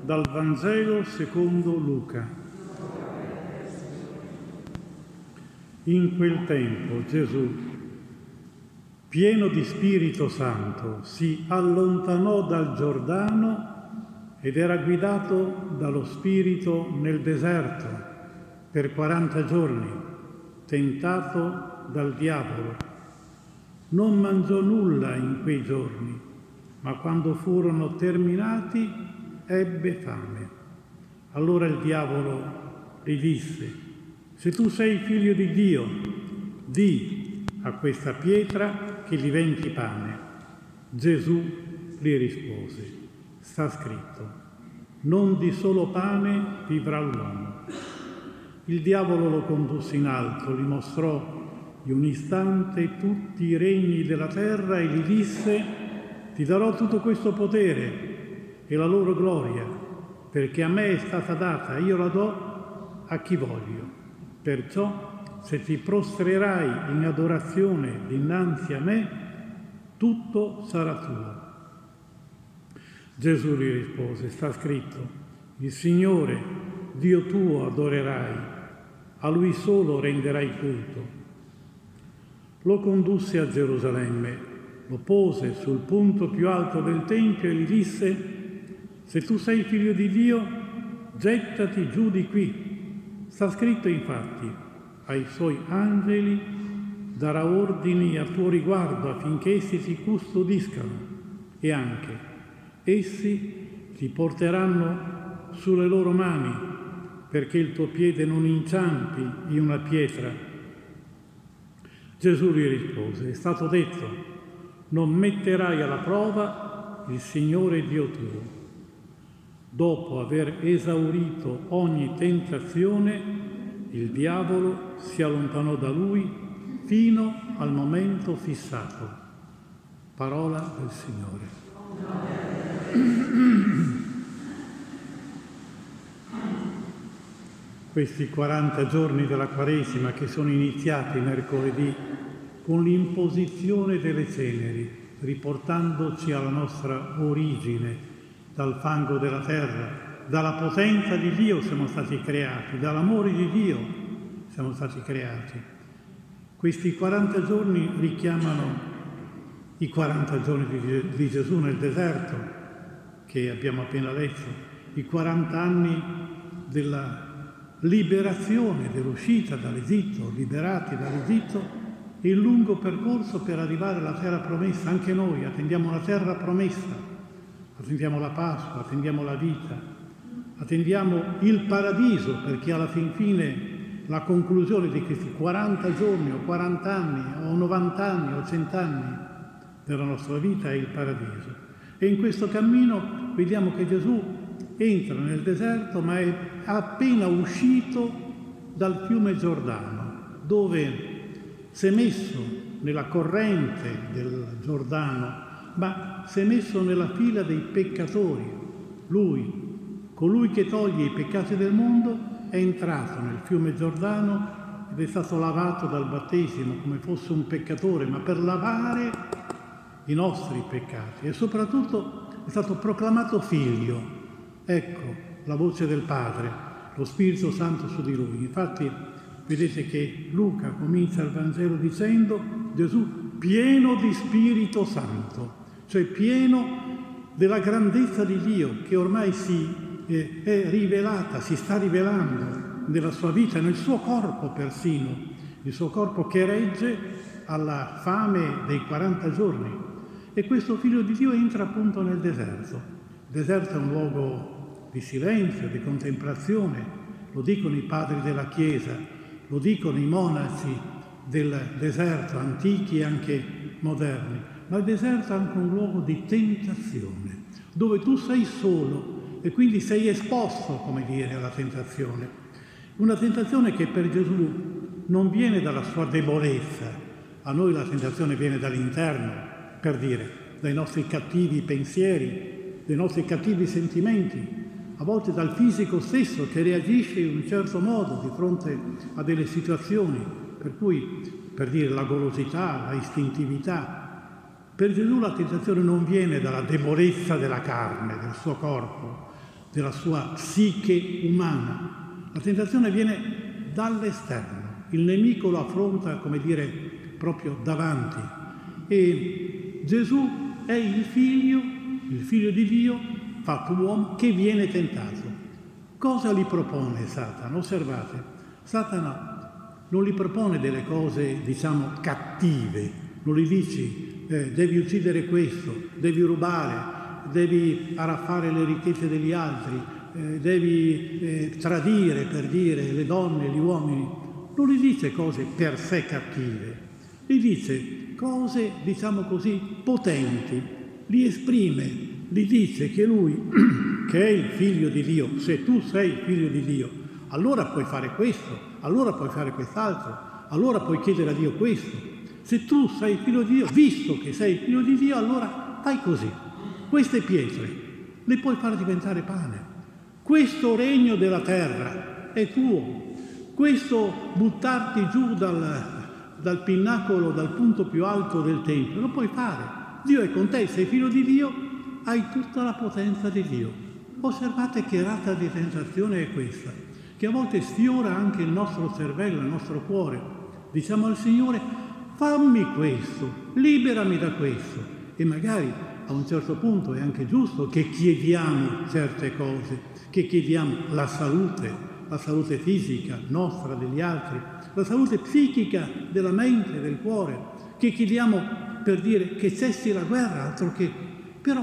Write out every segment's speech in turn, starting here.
Dal Vangelo secondo Luca. In quel tempo Gesù, pieno di Spirito Santo, si allontanò dal Giordano ed era guidato dallo Spirito nel deserto per 40 giorni, tentato dal diavolo. Non mangiò nulla in quei giorni, ma quando furono terminati ebbe fame. Allora il diavolo gli disse: se tu sei figlio di Dio, di a questa pietra che diventi pane. Gesù gli rispose: sta scritto, non di solo pane vivrà l'uomo. Il diavolo lo condusse in alto, gli mostrò in un istante tutti i regni della terra e gli disse: ti darò tutto questo potere e la loro gloria, perché a me è stata data, io la do a chi voglio. Perciò, se ti prostrerai in adorazione dinanzi a me, tutto sarà tuo. Gesù gli rispose: sta scritto, il Signore, Dio tuo, adorerai, a Lui solo renderai culto. Lo condusse a Gerusalemme, lo pose sul punto più alto del Tempio e gli disse: se tu sei figlio di Dio, gettati giù di qui. Sta scritto infatti, ai suoi angeli darà ordini a tuo riguardo affinché essi ti custodiscano e anche essi ti porteranno sulle loro mani perché il tuo piede non inciampi in una pietra. Gesù gli rispose: è stato detto, non metterai alla prova il Signore Dio tuo. Dopo aver esaurito ogni tentazione, il diavolo si allontanò da lui fino al momento fissato. Parola del Signore. Questi 40 giorni della Quaresima che sono iniziati mercoledì con l'imposizione delle ceneri, riportandoci alla nostra origine, dal fango della terra, dalla potenza di Dio siamo stati creati, dall'amore di Dio siamo stati creati. Questi 40 giorni richiamano i 40 giorni di Gesù nel deserto, che abbiamo appena letto, i 40 anni della liberazione, dell'uscita dall'Egitto, liberati dall'Egitto, e il lungo percorso per arrivare alla terra promessa. Anche noi attendiamo una terra promessa. Attendiamo la Pasqua, attendiamo la vita, attendiamo il paradiso, perché alla fin fine la conclusione di questi 40 giorni o 40 anni o 90 anni o 100 anni della nostra vita è il paradiso. E in questo cammino vediamo che Gesù entra nel deserto, ma è appena uscito dal fiume Giordano, dove si è messo nella corrente del Giordano, ma si è messo nella fila dei peccatori. Lui, colui che toglie i peccati del mondo, è entrato nel fiume Giordano ed è stato lavato dal battesimo come fosse un peccatore, ma per lavare i nostri peccati. E soprattutto è stato proclamato figlio. Ecco la voce del Padre, lo Spirito Santo su di lui. Infatti vedete che Luca comincia il Vangelo dicendo: Gesù pieno di Spirito Santo, cioè pieno della grandezza di Dio che ormai è rivelata, si sta rivelando nella sua vita, nel suo corpo persino, il suo corpo che regge alla fame dei 40 giorni. E questo Figlio di Dio entra appunto nel deserto. Il deserto è un luogo di silenzio, di contemplazione, lo dicono i padri della Chiesa, lo dicono i monaci del deserto, antichi e anche moderni. Ma il deserto è anche un luogo di tentazione, dove tu sei solo e quindi sei esposto, come dire, alla tentazione. Una tentazione che per Gesù non viene dalla sua debolezza. A noi la tentazione viene dall'interno, per dire, dai nostri cattivi pensieri, dai nostri cattivi sentimenti, a volte dal fisico stesso che reagisce in un certo modo di fronte a delle situazioni, per cui, per dire, la golosità, la istintività. Per Gesù la tentazione non viene dalla debolezza della carne, del suo corpo, della sua psiche umana. La tentazione viene dall'esterno, il nemico lo affronta, come dire, proprio davanti. E Gesù è il figlio di Dio, fatto uomo, che viene tentato. Cosa gli propone Satana? Osservate, Satana non gli propone delle cose, diciamo, cattive, non gli dici devi uccidere questo, devi rubare, devi araffare le ricchezze degli altri, devi tradire, per dire, le donne, gli uomini. Non gli dice cose per sé cattive, gli dice cose, diciamo così, potenti, li esprime, gli dice che lui, che è il figlio di Dio, se tu sei il figlio di Dio, allora puoi fare questo, allora puoi fare quest'altro, allora puoi chiedere a Dio questo. Se tu sei il figlio di Dio, visto che sei il figlio di Dio, allora fai così. Queste pietre le puoi far diventare pane. Questo regno della terra è tuo. Questo buttarti giù dal pinnacolo, dal punto più alto del Tempio, lo puoi fare. Dio è con te, sei figlio di Dio, hai tutta la potenza di Dio. Osservate che razza di tentazione è questa, che a volte sfiora anche il nostro cervello, il nostro cuore. Diciamo al Signore, fammi questo, liberami da questo. E magari a un certo punto è anche giusto che chiediamo certe cose, che chiediamo la salute fisica nostra, degli altri, la salute psichica della mente, del cuore, che chiediamo per dire che cessi la guerra, altro che. Però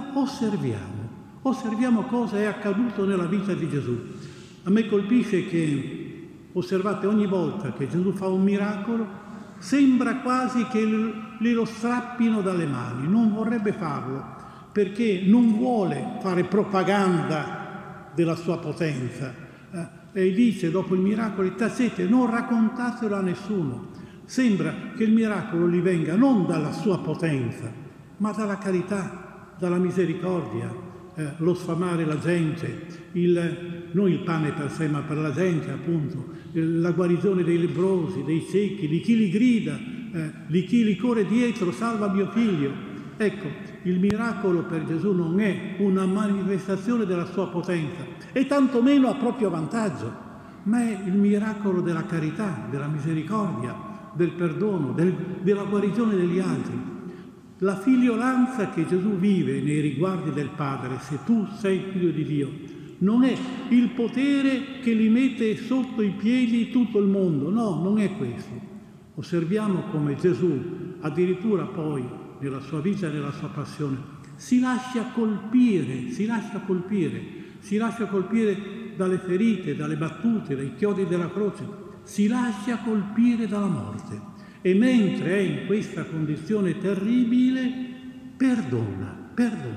osserviamo cosa è accaduto nella vita di Gesù. A me colpisce che, osservate, ogni volta che Gesù fa un miracolo, sembra quasi che glielo strappino dalle mani, non vorrebbe farlo, perché non vuole fare propaganda della sua potenza. E dice dopo il miracolo, tacete, non raccontatelo a nessuno. Sembra che il miracolo gli venga non dalla sua potenza, ma dalla carità, dalla misericordia, lo sfamare la gente, non il pane per sé, ma per la gente, appunto, la guarigione dei lebbrosi, dei ciechi, di chi li grida, di chi li corre dietro, salva mio figlio. Ecco, il miracolo per Gesù non è una manifestazione della sua potenza, e tantomeno a proprio vantaggio, ma è il miracolo della carità, della misericordia, del perdono, della guarigione degli altri. La figliolanza che Gesù vive nei riguardi del Padre, se tu sei figlio di Dio, non è il potere che gli mette sotto i piedi tutto il mondo, no, non è questo. Osserviamo come Gesù, addirittura poi, nella sua vita e nella sua passione, si lascia colpire dalle ferite, dalle battute, dai chiodi della croce, si lascia colpire dalla morte. E mentre è in questa condizione terribile, perdona.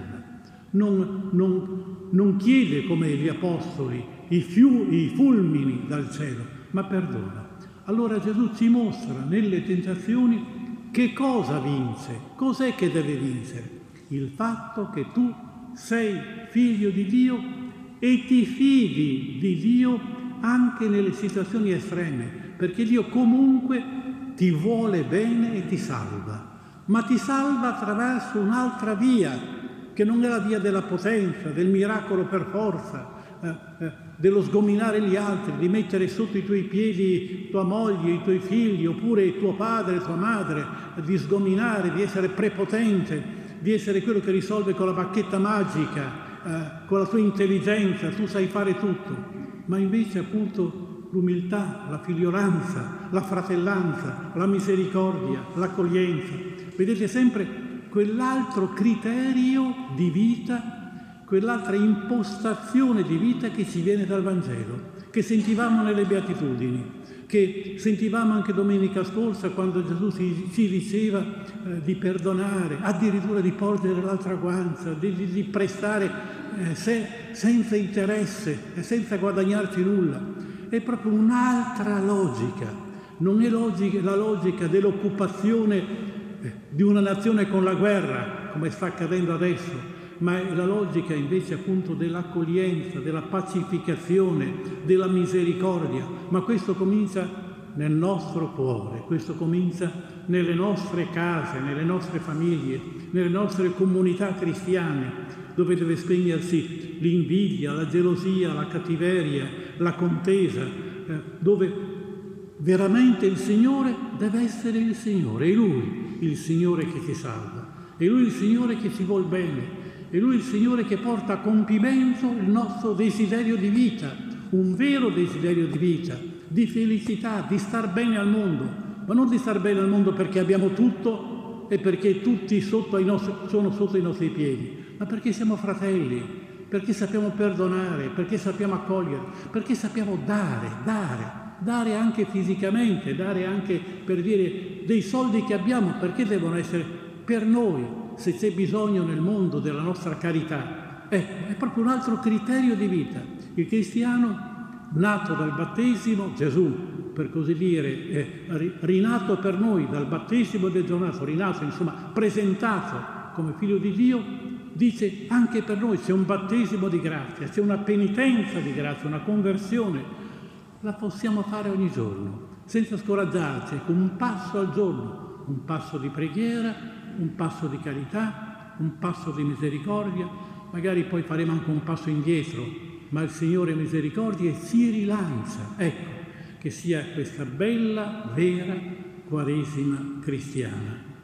Non chiede come gli apostoli i fulmini dal cielo, ma perdona. Allora Gesù ci mostra nelle tentazioni che cosa vince, cos'è che deve vincere? Il fatto che tu sei figlio di Dio e ti fidi di Dio anche nelle situazioni estreme, perché Dio comunque ti vuole bene e ti salva, ma ti salva attraverso un'altra via, che non è la via della potenza, del miracolo per forza, dello sgominare gli altri, di mettere sotto i tuoi piedi tua moglie, i tuoi figli, oppure tuo padre, tua madre, di sgominare, di essere prepotente, di essere quello che risolve con la bacchetta magica, con la tua intelligenza, tu sai fare tutto, ma invece appunto l'umiltà, la figliolanza, la fratellanza, la misericordia, l'accoglienza. Vedete sempre quell'altro criterio di vita, quell'altra impostazione di vita che ci viene dal Vangelo, che sentivamo nelle Beatitudini, che sentivamo anche domenica scorsa quando Gesù ci diceva di perdonare, addirittura di porgere l'altra guancia, di prestare senza interesse e senza guadagnarci nulla. È proprio un'altra logica, non è la logica dell'occupazione di una nazione con la guerra, come sta accadendo adesso, ma è la logica invece appunto dell'accoglienza, della pacificazione, della misericordia. Ma questo comincia nel nostro cuore, questo comincia nelle nostre case, nelle nostre famiglie, nelle nostre comunità cristiane, dove deve spegnersi l'invidia, la gelosia, la cattiveria, la contesa, dove veramente il Signore deve essere il Signore, è Lui il Signore che ti salva, è Lui il Signore che ti vuol bene, è Lui il Signore che porta a compimento il nostro desiderio di vita, un vero desiderio di vita, di felicità, di star bene al mondo, ma non di star bene al mondo perché abbiamo tutto e perché tutti sono sotto i nostri piedi, ma perché siamo fratelli, perché sappiamo perdonare, perché sappiamo accogliere, perché sappiamo dare anche fisicamente, dare anche, per dire, dei soldi che abbiamo, perché devono essere per noi, se c'è bisogno nel mondo della nostra carità. Ecco, è proprio un altro criterio di vita. Il cristiano, nato dal battesimo, Gesù, per così dire, è rinato per noi dal battesimo del giornato, rinato, insomma, presentato come figlio di Dio, dice anche per noi c'è un battesimo di grazia, c'è una penitenza di grazia, una conversione. La possiamo fare ogni giorno, senza scoraggiarci, con un passo al giorno, un passo di preghiera, un passo di carità, un passo di misericordia, magari poi faremo anche un passo indietro, ma il Signore misericordia e ci rilancia. Ecco, che sia questa bella, vera Quaresima cristiana.